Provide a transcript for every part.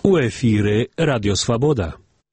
У эфире Радио Свобода.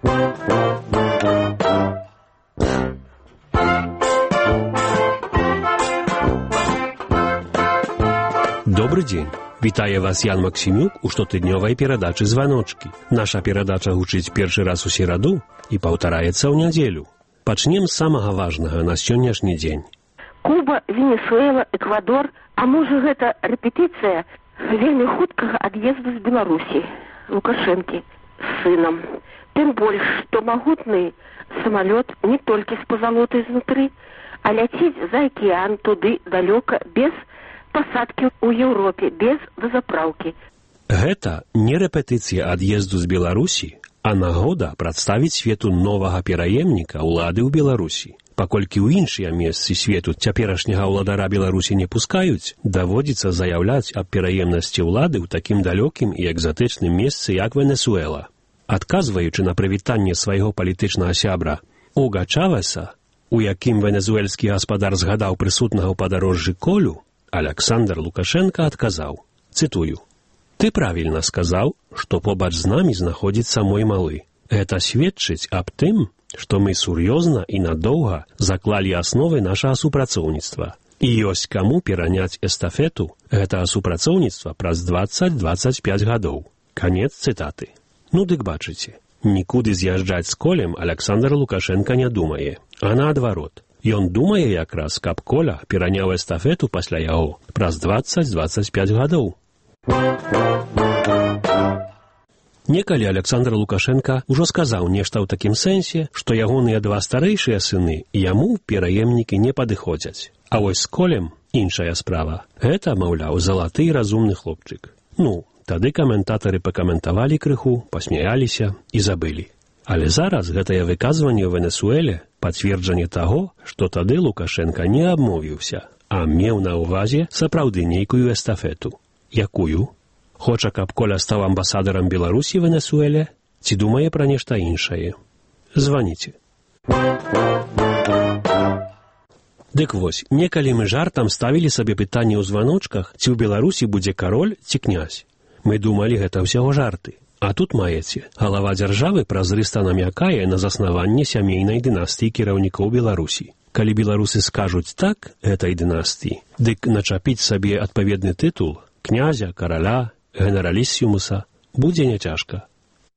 Добрый день. Вітае вас Ян Максимюк у штотыднёвай перадачы «Званочкі». Наша перадача гучыць першы раз у сераду і паўтараецца ў нядзелю. Пачнем з самага важнага на сённяшні дзень. Куба, Венесуэла, Эквадор, а можа гэта рэпетыцыя вельмі хуткага ад'езду з Беларусі Лукашэнкі з сынам. Тым больш, што магутны самалёт не толькі з пазалотай знутры, а ляціць за акіян туды далёка без пасадкі ў Еўропе, без дазапраўкі. Гэта не рэпетыцыя ад'езду з Беларусі, а нагода прадставіць свету новага пераемніка ўлады ў Беларусі. Паколькі ў іншыя месцы свету цяперашняга ўладара Беларусі не пускаюць, даводзіцца заяўляць аб пераемнасці ўлады ў такім далёкім і экзатычным месцы, як Венесуэла. Адказваючы на прывітанне свайго палітычнага сябра Уга Чавеса, у якім венесуэльскі гаспадар згадаў прысутнага ў падарожжы Колю, Александр Лукашенко адказаў, цытую: «Ты правільна сказаў, што побач з намі знаходзіцца мой малы. Гэта сведчыць аб тым, што мы сур'ёзна і надоўга заклалі асновы нашага супрацоўніцтва. І ёсць каму пераняць эстафету гэтага супрацоўніцтва праз 20-25 гадоў». Канец цытаты. Ну дык бачыце, нікуды з'язджаць з Колем Александр Лукашенко не думае, а наадварот. Ён думае якраз, каб Коля пераняў эстафету пасля яго праз 20-25 гадоў. Некалі Александр Лукашенко ўжо сказаў нешта ў такім сэнсе, што ягоныя два старэйшыя сыны яму пераемнікі не падыходзяць. А вось з Колем іншая справа. Гэта, маўляў, залаты і разумны хлопчык. Ну, тады каментатары пакаментавалі крыху, пасмяяліся і забылі. Але зараз гэтае выказванне ў Венесуэле пацверджанне таго, што тады Лукашенко не абмовіўся, а меў на ўвазе сапраўды нейкую эстафету. Якую? Хоча, каб Коля стаў амбасадарам Беларусі ў Венесуэле, ці думае пра нешта іншае? Званіце. Дык вось, некалі мы жартам ставілі сабе пытанне ў званочках, ці ў Беларусі будзе кароль ці князь. Мы думалі, гэта ўсяго жарты. А тут маеце, галава дзяржавы празрыста намякае на заснаванне сямейнай дынастыі кіраўнікоў Беларусі. Калі беларусы скажуць так гэтай дынастыі, дык начапіць сабе адпаведны тытул князя, караля, генераліссімуса будзе няцяжка.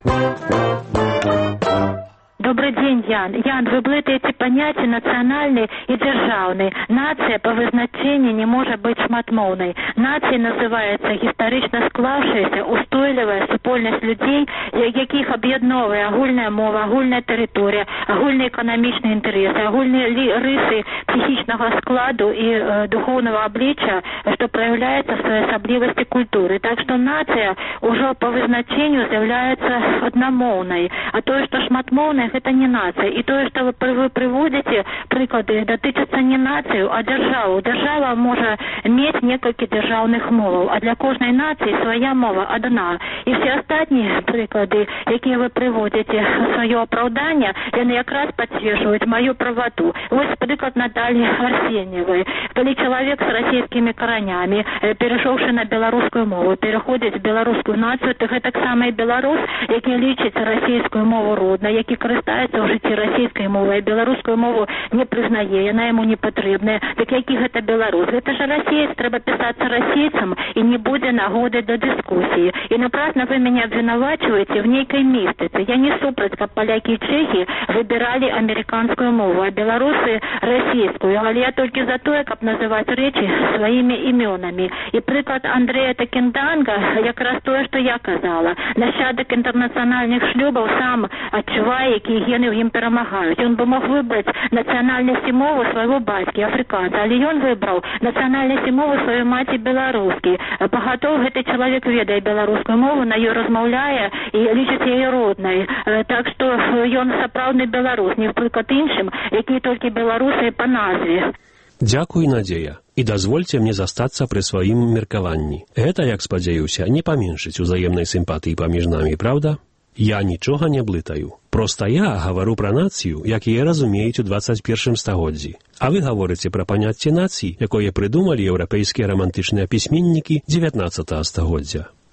Добрый день, Ян. Ян, вы блытаете понятия национальный и державный. Нация по вызначению не может быть шматмоўнай. Нацией называется гістарычна склаўшаяся, устойлівая супольнасць людзей, якіх аб'ядноўвае агульная мова, агульная тэрыторыя, агульныя эканамічныя інтарэсы, агульныя рысы психічнага складу и духовного обличия, что проявляется в своеасаблівасці культуры. Так что нация уже по вызначению з'яўляецца аднамоўнай. А то, что шматмоўная, это не нация. И то, что вы приводите прыклады, датычацца не нацию, а державу. Держава может иметь несколько державных моваў, а для кожнай нации своя мова одна. И все остальные прыклады, якія вы приводите в свое оправдание, яны якраз подтверждают мою правоту. Вот прыклад Натальи Арсеньевой. Коли человек с российскими коронями, перешовший на белорусскую мову, переходит в белорусскую нацию, то это самый белорус, який лічить российскую мову родной, який користається в житті російською мовою, білоруською мову не признає, вона йому не потрібна. Так який це білорус? Це ж росієць, треба писатися російцем, і не буде нагоди до дискусії. І напрасно ви мене обвинувачуєте в нейкій містиці. Я не супроть, как поляки и чехи выбирали американскую мову, а белорусы российскую. Але я только за то, как называть речи своими именами. И приклад Андрея Такенданга, якраз то, что я казала. Нащадок интернациональных шлюбов сам отчуває, які гени їм перемагають. Він би мог вибрати національність і мову свого батька, африканця, але він вибрав національність і мову своєї маті білоруської. Багато цей чоловік ведає білоруську мову, на її розмовляє і лічить її родною. Так що він справжній білорус, не вприклад іншим, які тільки білоруси по назві. Дзякуй, Надзея, і дазвольце мне застацца пры сваім меркаванні. Гэта, як спадзяюся, не паменшыць узаемнай сімпатыі паміж намі, правда? Я нічога не блытаю. Проста я гавару пра нацыю, як яе разумеюць у 21 стагоддзі. А вы гаворыце пра паняцце нацый, якое прыдумалі еўрапейскія рамантычныя пісьменнікі 19 стагоддзя.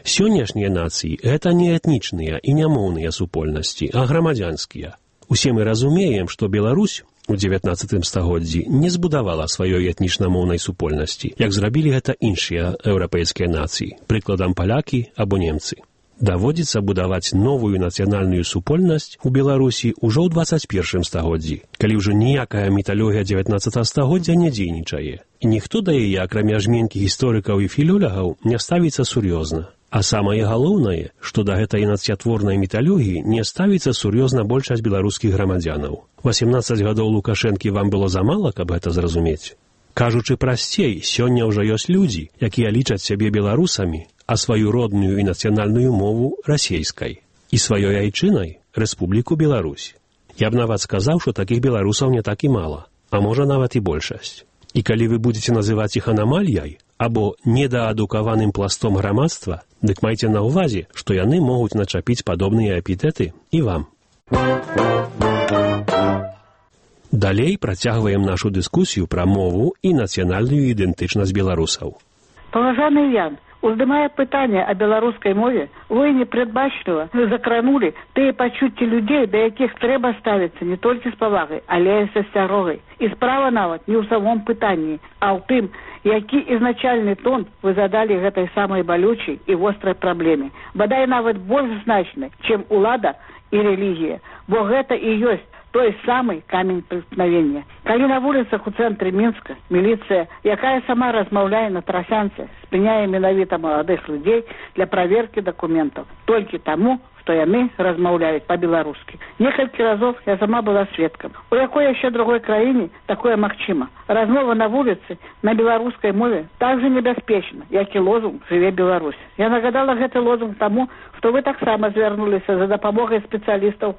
Сённяшнія нацыі – гэта не этнічныя і нямоўныя супольнасці, а грамадзянскія. Усе мы разумеем, што Беларусь у 19 стагоддзі не збудавала сваёй этнічна-моўнай супольнасці, як зрабілі гэта іншыя еўрапейскія нацыі, прыкладам палякі або немцы. Даводзіцца будаваць новую нацыянальную супольнасць у Беларусі ўжо ў 21 стагоддзі, калі ўжо ніякая міталогія 19 стагоддзя не дзейнічае. І ніхто да яе, акрамя жменькі гісторыкаў і філёлягаў, не ставіцца сур'ёзна. А самае галоўнае, што да гэтай нацыятворнай міталогіі не ставіцца сур'ёзна большасць беларускіх грамадзянаў. 18 гадоў Лукашэнкі вам было замала, каб гэта зразумець? Кажучы прасцей, сёння ўжо ёсць людзі, якія лічаць сябе беларусамі, а сваю родную і нацыянальную мову расейскай. І сваёй айчынай Рэспубліку Беларусь. Я б нават сказаў, што такіх беларусаў не так і мала, а можа нават і большасць. І калі вы будзеце называць іх анамальяй або недаадукаваным пластом грамадства, дык майце на ўвазе, што яны могуць начапіць падобныя эпітэты і вам. Далей працягваем нашу дыскусію пра мову і нацыянальную ідэнтычнасць беларусаў. Паважаны Ян, уздымая пытанне о беларускай мове, вы непрадбачліва закранули тыя пачуцці людзей, да якіх трэба ставіцца не толькі з павагай, але і са асцярогай. І справа нават не ў самом пытанні, а ў тым, які ізначальны тон вы задалі гэтай самай балючай і вострай праблеме. Бадай нават больш значны, чым улада і рэлігія, бо гэта і ёсць той самый камень преткновения. Калі на вуліцах у цэнтры Мінска міліцыя, якая сама размаўляе на трасянцы, спыняе менавіта маладых людзей для праверкі дакументаў, толькі таму, што яны размаўляюць па-беларускі. Некалькі разоў я сама была сведкам. У якой яшчэ другой краіне такое магчыма? Размова на вуліцы на беларускай мове так же небяспечна, як і лозунг «Жыве Беларусь». Я нагадала гэты лозунг таму, што вы таксама звярнуліся за дапамогай спецыялістаў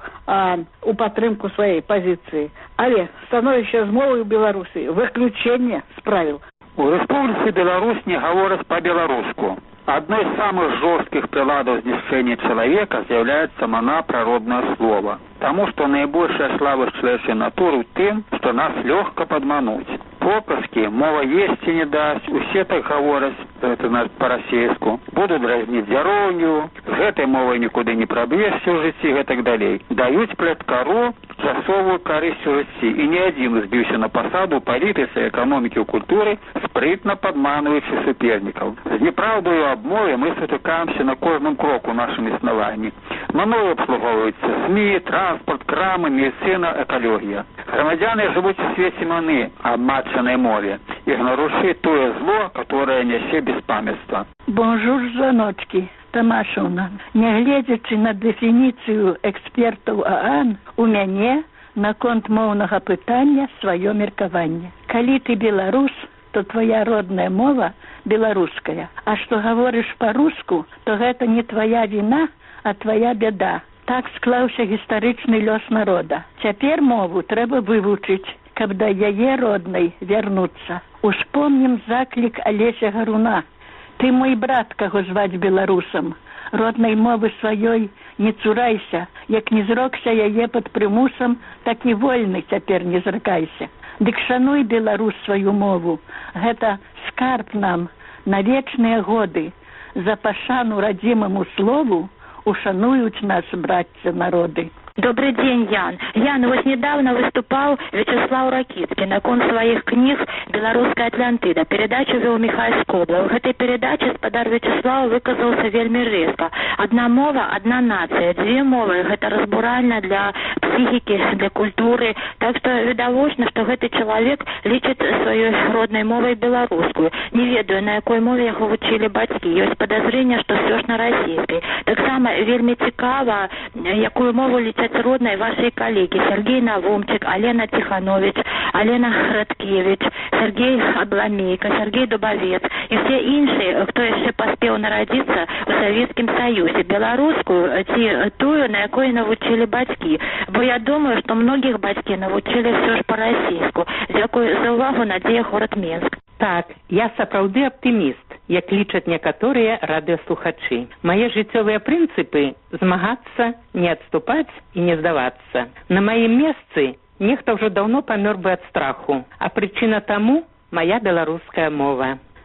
у падтрымку сваёй пазіцыі. Але становішча з мовай у Беларусі выключэнне з правіл. У Рэспубліцы Беларусь не гавораць па-беларуску. Одной из самых жестких приладов знищения человека является моноприродное слово, потому что наибольшая слабость человеческой натуры в том, что нас легко подмануть. Попросту, мова есть и не даст, усе так говорят, это по-российску, будут дразнить зяроўню, з гэтай мовой никуда не пробьешься в житті и так далее. Дают плеткару часовую корысть в житті, и ни один избился на посаду политики, экономики и культуры, спрытно подманывающий соперников. С неправдой обмове мы сутыкаемся на кожном кроку нашем існуванні. Мною обслуговуються СМІ, транспорт, крамы, медицина, экология. Громадяне живут в свете маны, обмаченной мове, игнорующие тое зло, которое несе беспамятство. Бонжур, жаночки. Тамашовна, не гледзячы на дэфініцыю экспертаў ААН, у мяне наконт моўнага пытання сваё меркаванне. Калі ты беларус, то твоя родная мова беларуская. А што гаворыш па-руску, то гэта не твоя віна, а твоя бяда. Так склаўся гістарычны лёс народа. Цяпер мову трэба вывучыць, каб да яе роднай вярнуцца. Успомнім заклік Алеся Гаруна. Ты мой брат, каго зваць беларусам. Роднай мовы сваёй не цурайся, як не зрокся яе пад прымусам, так і вольны цяпер не зракайся. Дык шануй, беларус, сваю мову. Гэта скарб нам на вечныя годы. За пашану радзімаму слову ушануюць нас, братцы, народы. Добрый день, Ян. Ян, вот недавно выступал Вячеслав Ракицкий на кон своих книг «Белорусская Атлантида». Передачу вел Михаил Скоблов. В этой передаче спадар Вячеслав выказался вельми резко. Одна мова, одна нация. Две мовы. Это разбурально для психики, для культуры. Так что видовочно, что этот человек лечит своей родной мовой белорусскую. Не ведаю, на какой мове его учили батьки. Есть подозрение, что все ж на российской. Так само вельми цікаво, якую мову лечат родной вашей коллеги Сергей Навумчик, Алена Тиханович, Алена Радкевич, Сергей Абламейко, Сергей Дубовец и все іншие, кто еще поспел народиться в Советском Союзе. Белорусскую, тую, на якой навучили батьки. Бо я думаю, что многих батьки навучили все ж по-российску. Дякую за увагу, Надея, город Минск. Так, я сапраўды аптыміст, як лічаць некаторыя радыёслухачы. Мае жыццёвыя прынцыпы – змагацца, не адступаць і не здавацца. На маім месцы нехта ўжо даўно памёр бы ад страху, а прычына таму – мая беларуская мова.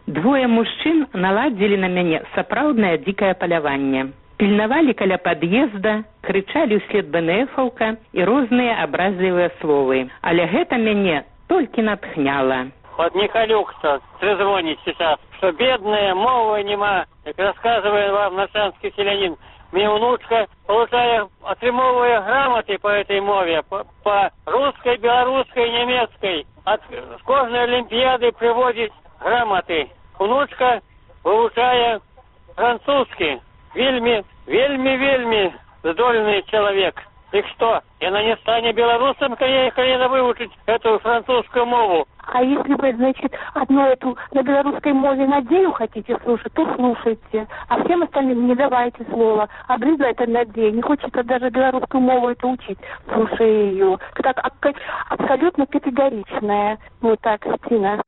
Двое мужчын наладзілі на мяне сапраўднае дзікае паляванне. Пільнавалі каля пад'езда, крычалі ўслед БНФаўка і розныя абразлівыя словы. Але гэта мяне толькі натхняла. Вот Михалюк-то трезвонит сейчас, что бедная, мовы нема. Как рассказывает вам наршанский селянин, мне внучка, получая, отрымовывая грамоты по этой мове, по русской, белорусской, немецкой, от кожной олимпиады приводит грамоты. Внучка, выучая французский, вельми здольный человек. И что, она не станет белорусом, когда выучить эту французскую мову? А если вы, значит, одну эту на белорусской мове Надею хотите слушать, то слушайте. А всем остальным не давайте слова. Обрызла это Надея, не хочет даже белорусскую мову это учить, слушая ее. Так абсолютно категоричная. Вот так, Тина.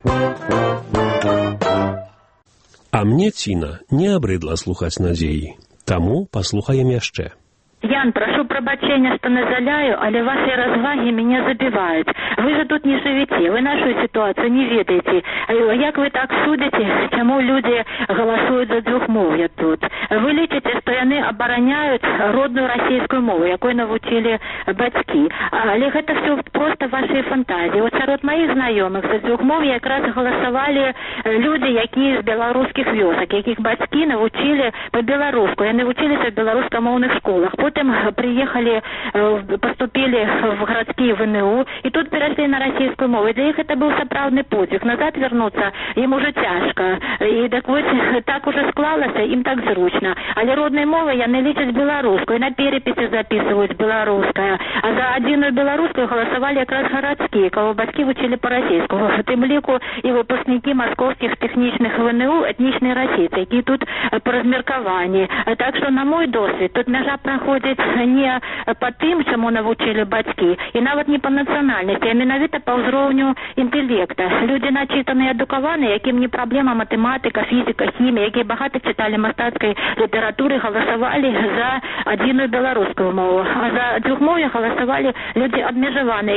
А мне, Ціна, не абрыдла слухаць Надзеі. Таму паслухаем яшчэ. Ян, прошу прабачення, что назаляю, але ваши разваги меня забивают. Вы же тут не живете, вы нашу ситуацию не ведаете. Як вы так судите, чему люди голосуют за двухмовье тут? Вы лічыце, что яны обороняют родную российскую мову, якой навучили бацькі. Але гэта все просто ваши фантазии. Вот сярод моих знакомых за двухмовье как раз голосовали люди, якія з белорусских вёсак, якіх бацькі навучили по-белоруску. Яны вучились в белорусскомовных школах. Потом приехали, поступили в городские ВНУ, и тут перешли на российскую мову. И для них это был сапраўдны подвиг. Назад вернуться им уже тяжко. И так вот, так уже склалось, им так зручно. Але родной мовой яны лічаць белорусскую, и на переписи записывают белорусская. А за одну белорусскую голосовали как раз городские, кого бацькі учили по-российскому. В тым ліку и выпускники московских техничных ВНУ этничные российцы, які тут по размеркованию. Так что, на мой досвід, тут мяжа проходит не по тым, чему навучили бацькі, і нават не по национальности, а менавіта по ўзроўню интеллекта. Люди начитанные, адукаваныя, якім не проблема математика, физика, химия, якія багато читали мастацкой литературы, голосовали за одну белорусскую мову. А за двухмовье голосовали люди обмежаваныя,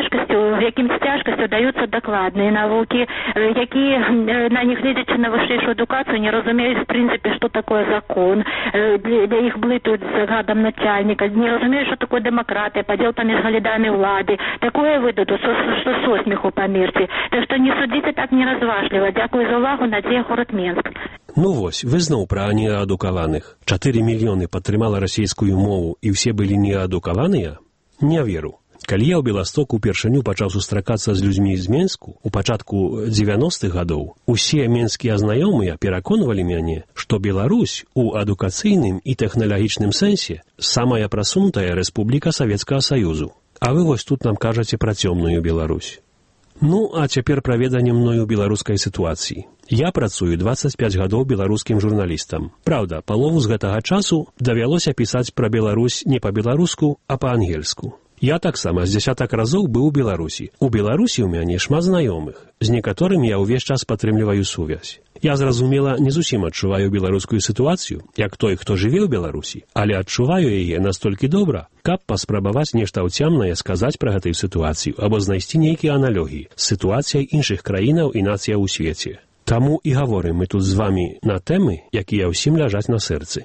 якім з цяжкасцю даются докладные науки, якія на них, глядячи на высшую адукацию, не разумеют в принципе, что такое закон, для их блытают с гадом начальника, не разумеют, что такое демократия, подел паміж галідамі ўлады. Такое выдадут, что со смеху померці. Так что не судите так неразважліва. Дякую за увагу, Надзея, город Менск. Ну вось, вы зноў пра неадукаваных. 4 мільёны падтрымала расійскую мову і ўсе былі неадукаваныя? Не веру. Калі я ў Беластоку упершыню пачаў сустракацца з людзьмі з Менску, у пачатку 90-х гадоў, усе менскія знаёмыя пераконвалі мяне, што Беларусь у адукацыйным і тэхналагічным сэнсе самая прасунутая рэспубліка Савецкага Саюзу. А вы вось тут нам кажаце пра цёмную Беларусь. Ну, а цяпер пра веданне мною беларускай сітуацыі. Я працую 25 гадоў беларускім журналістам. Праўда, палову з гэтага часу давялося пісаць пра Беларусь не па-беларуску, а па-ангельску. Я таксама з дзясятак разоў быў у Беларусі. У Беларусі ў мяне шмат знаёмых, з некаторымі я ўвесь час падтрымліваю сувязь. Я, зразумела, не зусім адчуваю беларускую сітуацыю, як той, хто жыве ў Беларусі, але адчуваю яе настолькі добра, каб паспрабаваць нешта ўцямнае сказаць пра гэтую сітуацыю або знайсці нейкія аналогіі з сітуацыяй іншых краінаў і нацыяў у свеце. Таму і гаворым мы тут з вамі на тэмы, якія ўсім ляжаць на сэрцы.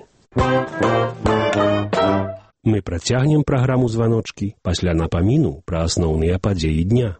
Мы працягнем праграму «Званочкі» пасля напаміну пра асноўныя падзеі дня.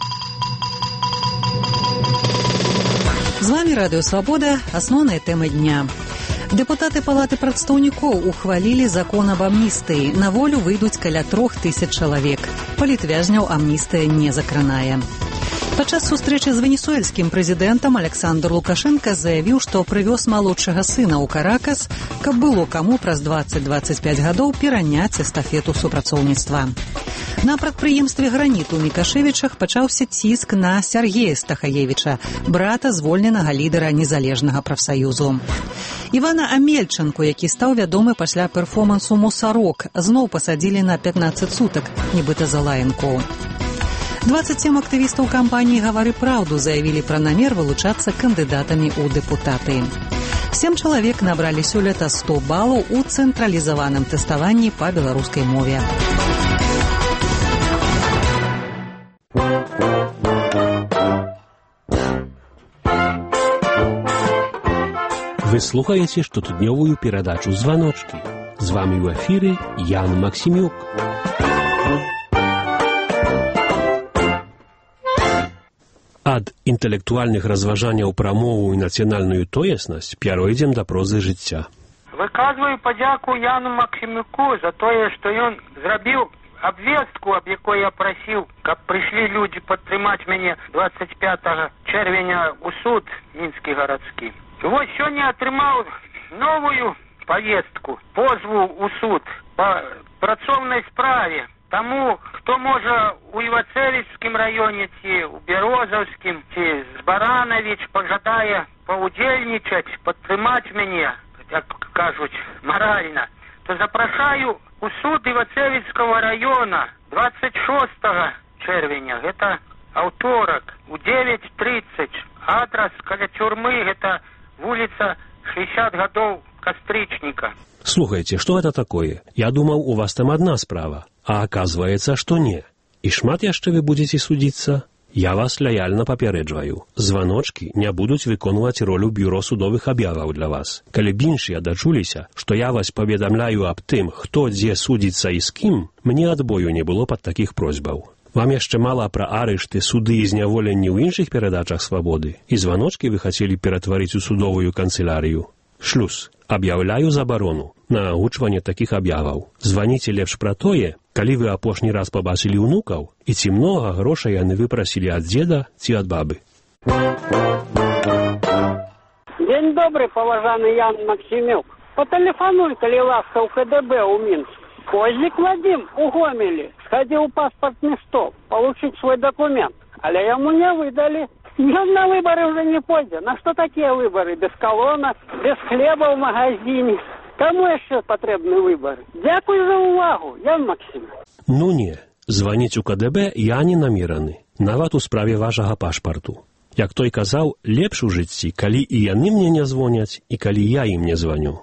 З вами Радыё Свабода, асноўныя тэмы дня. Дэпутаты Палаты прадстаўнікоў ухвалілі закон аб амністыі. На волю выйдуць каля 3000 чалавек. Палітвязняў амністыя не закранае. Падчас сустрэчы з венесуэльскім прэзідэнтам Александр Лукашенко заявіў, што прывёз малодшага сына ў Каракас, каб было каму праз 20-25 гадоў пераняць эстафету супрацоўніцтва. На прадпрыемстве «Граніт» у Мікашевічах пачаўся ціск на Сяргея Стахаевіча, брата звольненага лідара незалежнага прафсаюзу. Івана Амельчанку, які стаў вядомы пасля перформансу «Мусарок», зноў пасадзілі на 15 сутак, нібыта за лаянку. 27 актывістаў кампаніі «Гавары праўду» заявілі пра намер вылучацца кандыдатамі ў дэпутаты. 7 чалавек набралі сёлета 100 балаў у цэнтралізаваным тэставанні па беларускай мове. Вы слухаете штотыднёвую перадачу «Звоночки». З вами в эфире Ян Максимюк. Ад інтэлектуальных разважанняў пра мову і нацыянальную тоеснасць пяройдзем да прозы жыцця. Выказваю падзяку Яну Максимюку за тое, што ён зрабіў абвестку, аб якой я прасіў, каб прыйшлі людзі падтрымаць мяне 25 чэрвеня ў суд мінскі гарадскі. Вось сёння атрымаў новую повестку, позву ў суд па працоўнай справе. Таму, хто можа у Івацэліцкім раёне ці ў Бярозаўскім ці з Баранавіч пажадае паўдзельнічаць, падтрымаць мяне, як кажуць, маральна, то запрашаю у суд Івацэліцкага раёна 26 чэрвеня, гэта аўторак, у 9:30. Адрас каля тюрмы, гэта вуліца 60 гадоў Кастрычніка. Слухайте, что это такое? Я думал, у вас там одна справа, а оказывается, что не. И шмат яшчэ вы будете судиться? Я вас лояльно папярэджваю. Звоночки не будуць выконваць ролю бюро судовых аб'яваў для вас. Калі б іншыя дачуліся, што я вас паведамляю аб тым, хто дзе судзіцца і з кім, мне адбою не было пад такіх просьбаў. Вам яшчэ мала пра арышты, суды і зняволенні ў іншых перадачах свабоды? І звоночки вы хацелі ператварыць у судовую канцелярыю? Шлюз. Аб'яўляю забарону на агучванне такіх аб'яваў. Званіце лепш пра тое, калі вы апошні раз пабачылі ўнукаў і ці многа грошай яны выпрасілі ад дзеда ці ад бабы. День добрый, поважанный Ян Максимюк. Потелефонуй, коли ласка, у КДБ у Минск. Козик Вадим у Гомелі сходил в паспортный стол получить свой документ, але ему не выдали. Он на выборы уже не пойдет. На что такие выборы? Без колонок, без хлеба в магазине. Кому еще потребны выборы? Дякую за увагу, Ян Максим. Ну не, званіць у КДБ я не намераны, нават у справе вашага пашпарту. Як той казаў, лепш у жыцці, калі і яны мне не звоняць, і калі я ім не званю.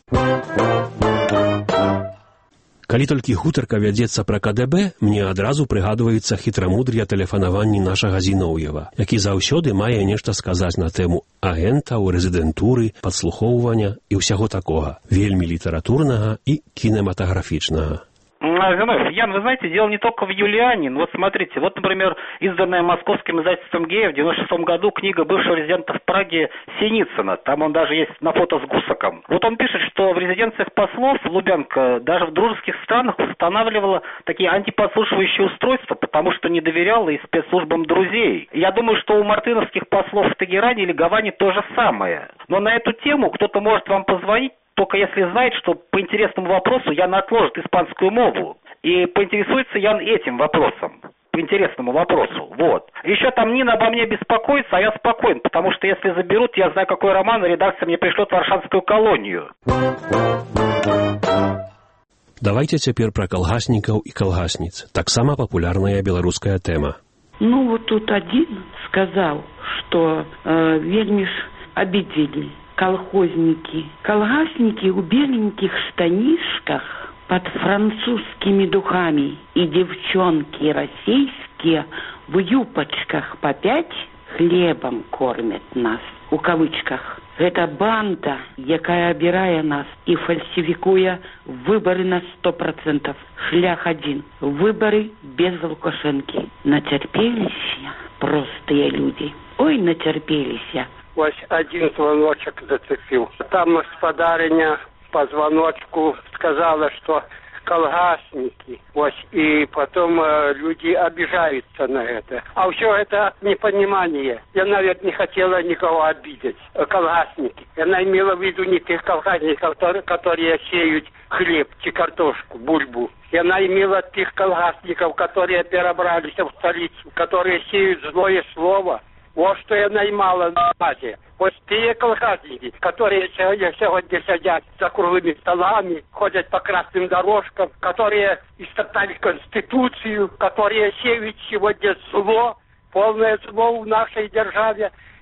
Калі толькі гутарка вядзецца пра КДБ, мне адразу прыгадваецца хітрамудрыя тэлефанаванні нашага Зіноўева, які заўсёды мае нешта сказаць на тэму агентаў, рэзідэнтуры, падслухоўвання і ўсяго такога, вельмі літаратурнага і кінематаграфічнага. Ян, вы знаете, дело не только в Юлиане. Вот смотрите, вот, например, изданная московским издательством «Гея» в 96 году книга бывшего резидента в Праге Синицына. Там он даже есть на фото с Гусаком. Вот он пишет, что в резиденциях послов Лубянка даже в дружеских странах устанавливала такие антиподслушивающие устройства, потому что не доверяла и спецслужбам друзей. Я думаю, что у мартыновских послов в Тегеране или Гаване то же самое. Но на эту тему кто-то может вам позвонить, только если знает, что по интересному вопросу Ян отложит испанскую мову. И поинтересуется Ян этим вопросом. По интересному вопросу. Вот. Еще там Нина обо мне беспокоится, а я спокоен, потому что если заберут, я знаю, какой роман, редакция мне пришлет в Варшавскую колонию. Давайте цяпер пра калгаснікаў і калгасніц. Таксама папулярная беларуская тэма. Ну, вот тут один сказал, что вельмі ж обидели колхозники. Колгасники в беленьких штанишках под французскими духами и девчонки российские в юбочках по 5 хлебом кормят нас, у кавычках. Это банда, якая обирая нас и фальсификуя выборы на 100%. Шлях один. Выборы без Лукашенки. Натерпелись простые люди. Ой, натерпелись. Ось один звоночек зацепил. Там господарыня по звоночку сказала, что колгасники. Ось, и потом люди обижаются на это. А все это непонимание. Я, наверное, не хотела никого обидеть. Колгасники. Она имела в виду не тех колгасников, которые сеют хлеб, картошку, бульбу. И она имела тех колгасников, которые перебрались в столицу, которые сеют злое слово. Вот что я наймала на базе. Вот те колхозники, которые сегодня сидят за круглыми столами, ходят по красным дорожкам, которые истоптали Конституцию, которые сеют сегодня зло, полное зло в нашей державе.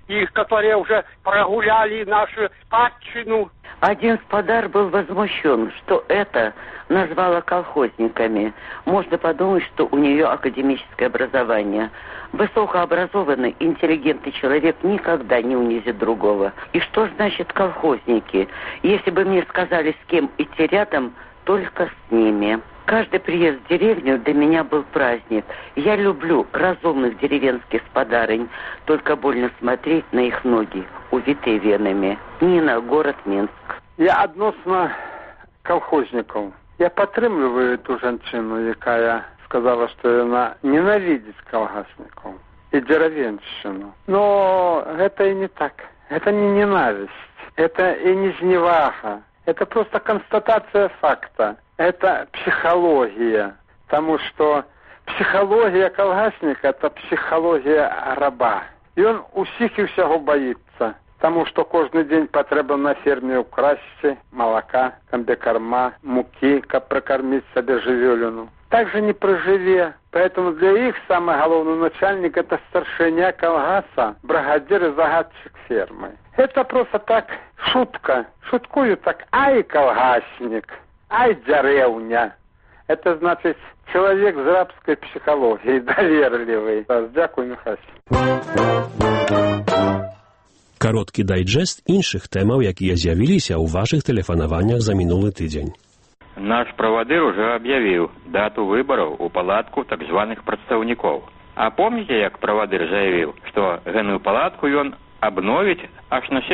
и которые уже прогуляли нашу падчину. Один спадар был возмущен, что это назвала колхозниками. Можно подумать, что у нее академическое образование. Высокообразованный, интеллигентный человек никогда не унизит другого. И что значит колхозники? Если бы мне сказали, с кем идти рядом, только с ними. Каждый приезд в деревню для меня был праздник. Я люблю разумных деревенских спадарынь, только больно смотреть на их ноги, увитые венами. Нина, город Минск. Я относно колхозников. Я підтримую ту жінку, яка сказала, що вона ненавидить колхозников и деревенщину. Но это и не так. Это не ненависть. Это и не зневага. Это просто констатация факта. Это психология. Потому что психология колгасника – это психология раба. И он усіх і всього боится. Потому что каждый день потребно на ферме украсть молока, комбикорма, муки, как прокормить себе живелину. Так же не проживе. Поэтому для их самый главный начальник – это старшиня колгаса, бригадир и загадчик фермы. Это просто так шутка. Шуткую так: ай, колгасник, ай, деревня. Это значит человек с рабской психологией, доверливый. Дякую, Михась. Кароткі дайджест іншых тэмаў, якія з'явіліся ў вашых тэлефанаваннях за мінулы тыдзень. Наш правадыр уже аб'явіў дату выбараў у палатку так званых прадстаўнікоў. А помніце, як правадыр заявіў, што гэную палатку ён абновіць аж на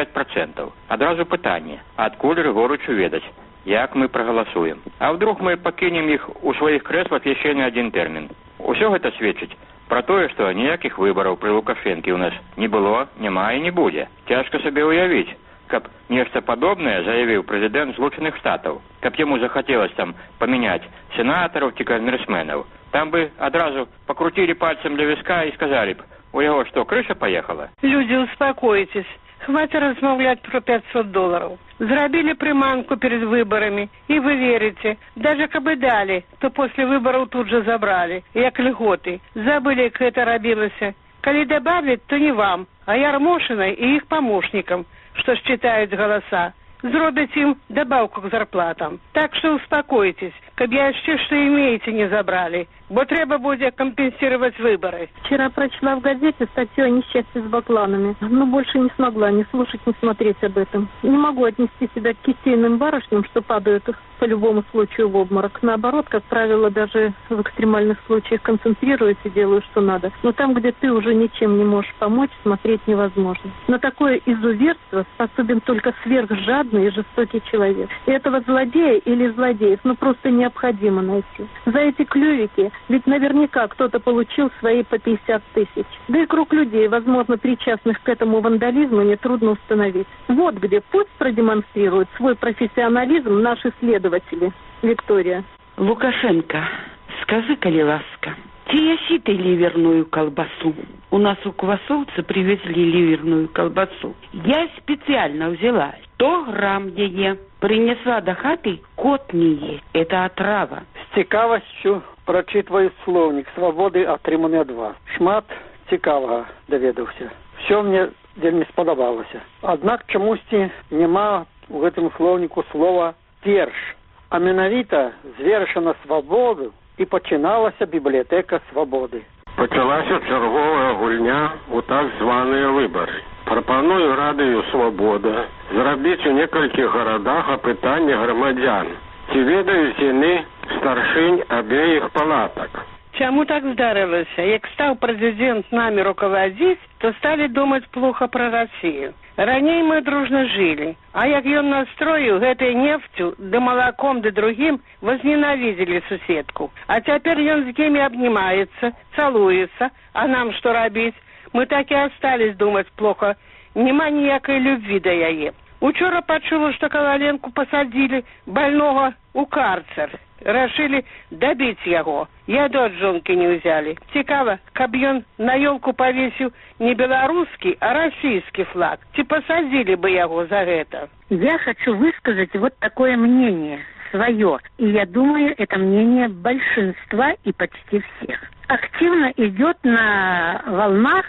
75%. Адразу пытанне, адкуль Рыгорычу ведаць, як мы прагаласуем. А вдруг мы пакінем іх у сваіх крэслах яшчэ на адзін тэрмін. Усё гэта сведчыць пра тое, што ніякіх выбараў пры Лукашэнкі ў нас не было, няма і не будзе. Цяжка сабе ўявіць, каб нешта падобнае заявіў прэзідэнт Злучаных Штатаў, каб яму захацелось там памяняць сенатараў ці конгрэсменаў. Там бы адразу пакруцілі пальцем для віска і сказалі б: у яго што, крыша паехала? Люди, успокойтесь. Хватит размовлять про $500. Зрабили приманку перед выборами, и вы верите, даже кабы дали, то после выборов тут же забрали, як льготы. Забыли, как это робилось. Коли добавить, то не вам, а Ярмошиной и их помощникам, что считают голоса. Зробят им добавку к зарплатам. Так что успокойтесь, каб яшчэ что имеете не забрали, бо треба будет компенсировать выборы. Вчера прочла в газете статью о несчастье с бакланами, но больше не смогла ни слушать, ни смотреть об этом. Не могу отнести себя к кистейным барышням, что падают по любому случаю в обморок. Наоборот, как правило, даже в экстремальных случаях концентрируюсь и делаю, что надо. Но там, где ты уже ничем не можешь помочь, смотреть невозможно. На такое изуверство способен только сверхжадный и жестокий человек. И этого злодея или злодеев просто необходимо найти. За эти клювики ведь наверняка кто-то получил свои по 50 тысяч. Да и круг людей, возможно, причастных к этому вандализму, нетрудно установить. Вот где пусть продемонстрируют свой профессионализм наши следователи. Виктория. Лукашенко, скажи, коли ласка, ці ясі ты ливерную колбасу? У нас у квасовца привезли ливерную колбасу. Я специально взяла 100 грамм яе, принесла до хаты, кот не ест. Это отрава. З цікавасцю прочитываю словник «Свободы», атрыманы ад вас. Шмат цікавага даведаўся. Все мне вельмі спадабалася. Аднак чамусьці няма у гэтым словніку слова «перш». А менавіта з верша на свабоду і пачыналася бібліятэка свабоды. Пачалася чарговая гульня ў так званыя выбары. Прапаную радыё «Свабода» зрабіць у некалькіх гарадах апытанне грамадзян. Ці ведаюць яны старшынь абеіх палатак? Чему так здарылася? Як стал президент нами руководить, то стали думать плохо про Россию. Ранее мы дружно жили, а як ён настроил гэтай нефтью, да молоком, да другим, возненавидели суседку. А теперь ён с кем обнимается, целуется, а нам что робить? Мы так и остались думать плохо, нема ніякой любви да яе. Учора почула, что Коваленку посадили больного у карцер. Решили добить его. Яду от жонки не взяли. Цікаво, каб ён на елку повесил не белорусский, а российский флаг. Ці посадили бы его за это. Я хочу высказать вот такое мнение свое. И я думаю, это мнение большинства и почти всех. Активно идет на волнах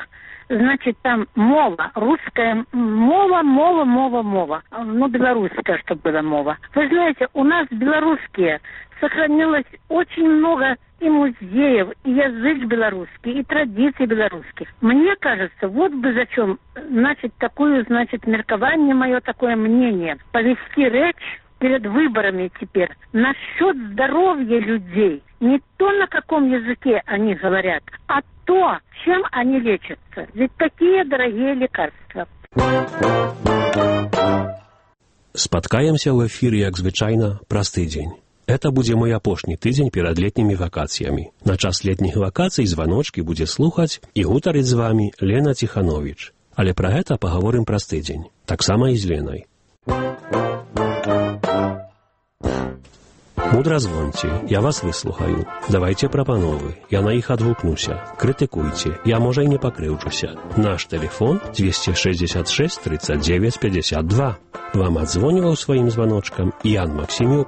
значит, там мова, русская мова. Ну, белорусская, чтобы была мова. Вы знаете, у нас белорусские сохранилось очень много и музеев, и язык белорусский, и традиций белорусских. Мне кажется, вот бы зачем, значит, меркование мое, такое мнение, повести речь перед выборами теперь насчет здоровья людей. Не то, на каком языке они говорят, а то, чем они лечатся. Ведь такие дорогие лекарства. Спаткаемся ў эфіры, як звычайна, праз тыдзень. Это будзе мой апошні тыдзень перад летнімі вакацыямі. На час летніх вакацый званочкі будзе слухаць і гутарыць з вамі Лена Ціхановіч. Але пра гэта пагаворым праз тыдзень. Таксама і з Ленай. Мудра звоньце, я вас выслухаю. Давайте прапановы, я на іх адгукнуся. Крытыкуйце, я, можа, і не пакрыўджуся. Наш тэлефон 266 39 52. Вам адзвоніваў сваім званочкам Ян Максімюк.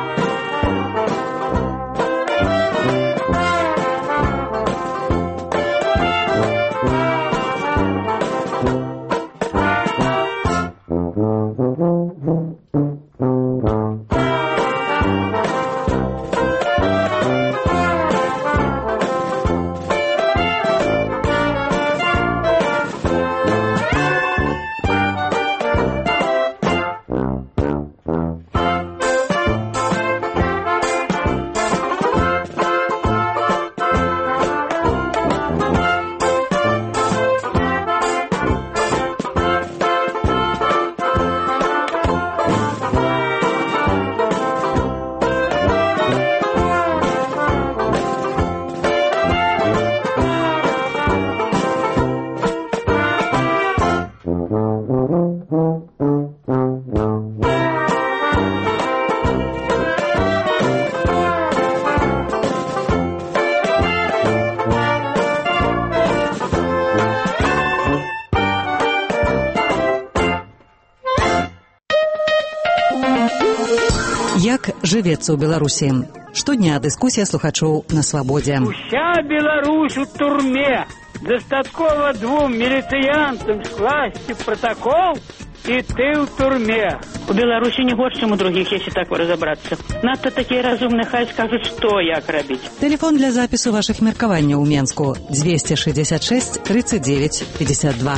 Як жывецца ў Беларусі? Штодня дыскусія слухачоў на свабодзе. Уся Беларусь у турме. Дастаткова 2 міліцыянтам скласці протокол, і ты ў турме. У Беларусі не горш, чым у другіх, если так разобраться. Надто такие разумные, хай скажут, что як рабіць. Телефон для запісу ваших меркаванняў у Менску 266 39 52.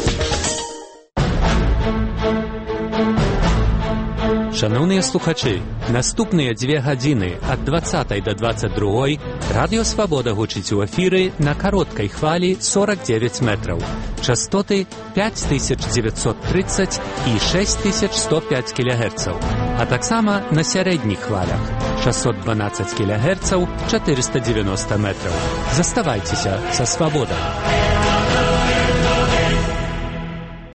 Шановныя слухачы, наступныя 2 гадзіны ад 20 до 22 Радыё Свабода гучыць у эфіры на кароткай хвалі 49 метраў. Частоты 5930 і 6105 кГц, а таксама на сярэдніх хвалях 612 кГц, 490 метраў. Заставайцеся са Свабодай.